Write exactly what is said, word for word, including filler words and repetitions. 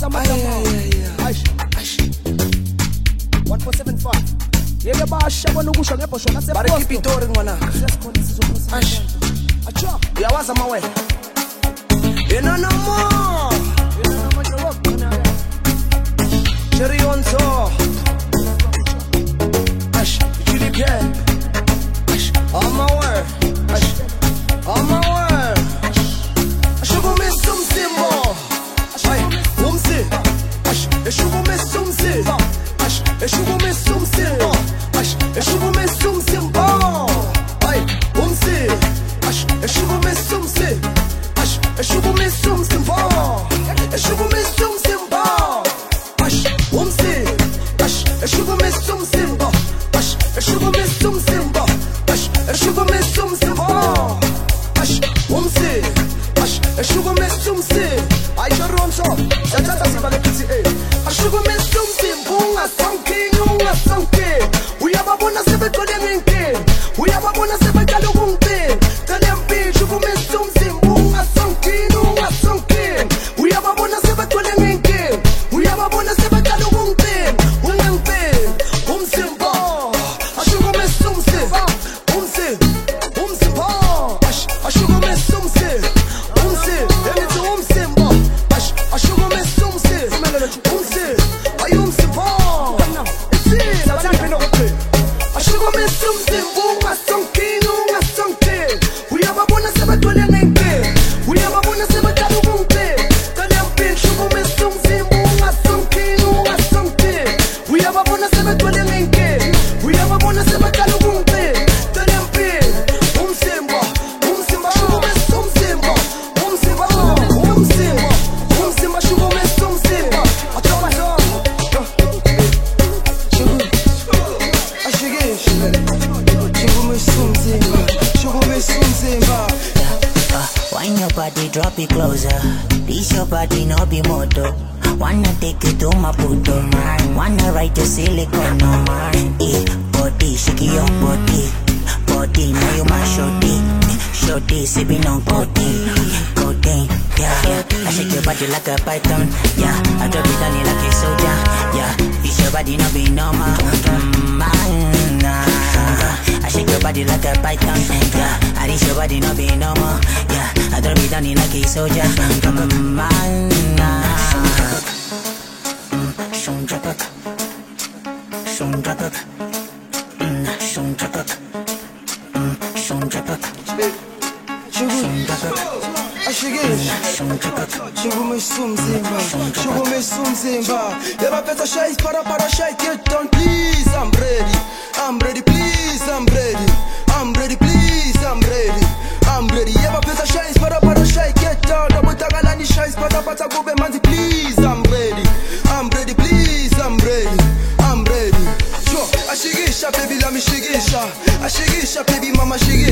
Yawaza matama. Aish, aish. one four seven five. Yeye basha bona ukusho ngeposho nase. Bari keep it going ngwana. Aish. Acha. Yawaza mawe. Ena no more. Ena no more job kana. Cherry on top. Aish, chili pen. Aish, on my way. Aish, on my way. Ashugo me sum simbo. Ai, umsi. Aish, ashugo me sum simbo. Aish, ashugo me sum simbo. Aish, ashugo me sum simbo. Ai, umsi. Aish, ashugo me sum simbo. Aish, ashugo me sum simbo. Ashugo me sum simbo. Aish, umsi. Aish, ashugo me sum simbo. Aish, ashugo me sum simbo. Aish, ashugo me sum simbo. Aish, umsi. Aish, ashugo me sum simbo. Ai choronso, satata sibale kiti eh. Ashugo me sum simbo, unga sanking, unga sanking. Uyababona sebetole ngenke. Uyababona sebetalo kumpe. Talempi, shugo me sum simbo, unga sanking, unga sanking. Uyababona sebetole ngenke. Uyababona sebetalo kumpe. Ungempe, umsimbo. Ashugo me sum simbo. Umsi, umsimbo. Ash, ashugo me sum simbo. Umsi, emithi umsimbo. Ash, ashugo me sum simbo. Umsi, ayumsimbo. Ithi, sathanda lokho. Ashugo me sum simbo, ungasonking, ungasonking. Uyababona sebetole ngenke. Uyababona sebetalo kumpe. Talempi, shugo me sum simbo, ungasonking, ungasonking. Uyababona sebetole ngenke. Uyababona sebetalo kumpe. Talempi, umsimbo, umsimbo, shugo me sum simbo. Umsimbo, umsimbo, umsimbo, shugo me sum simbo. Athoba so. Wine your body, drop it closer. This your body, no be moto. Wanna take you to Maputo, man. Wanna ride your silicone, no man. Eh, body, shake your body. Body, now you my shorty. Shorty, sipping on codeine. Codeine, yeah, yeah. I shake your body like a python, yeah. I drop it on you like a soldier, yeah. This your body, no be normal, mm, man, nah. I shake your body like a python, yeah. I reach your body, no be normal, yeah. I drop it on you like a soldier, mm, man, nah. Shon drop it, shon drop it, mm, shon drop it, mm, shon drop it, shon drop it. Shugo me sum simba, shugo me sum simba. Eva pesa shais para para shai, get down please. I'm ready, I'm ready please. I'm ready, I'm ready please. I'm ready, I'm ready. Eva pesa shais para para shai, get down. Double tagalani shais para para kube manzi please. I'm ready, I'm ready please. I'm ready, I'm ready. Sure, ashigisha baby la mi shigisha, ashigisha baby mama shigisha.